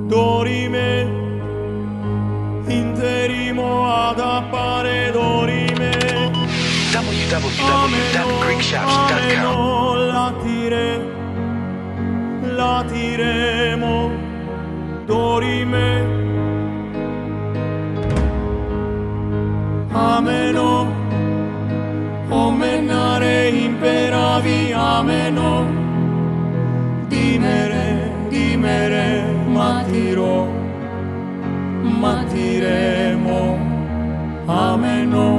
dorime, interimo ad appare dorime. www.greekshops.com. Latiremo, dorime. Ameno, omenare imperavi, ameno. Dimere, matiremo, ameno.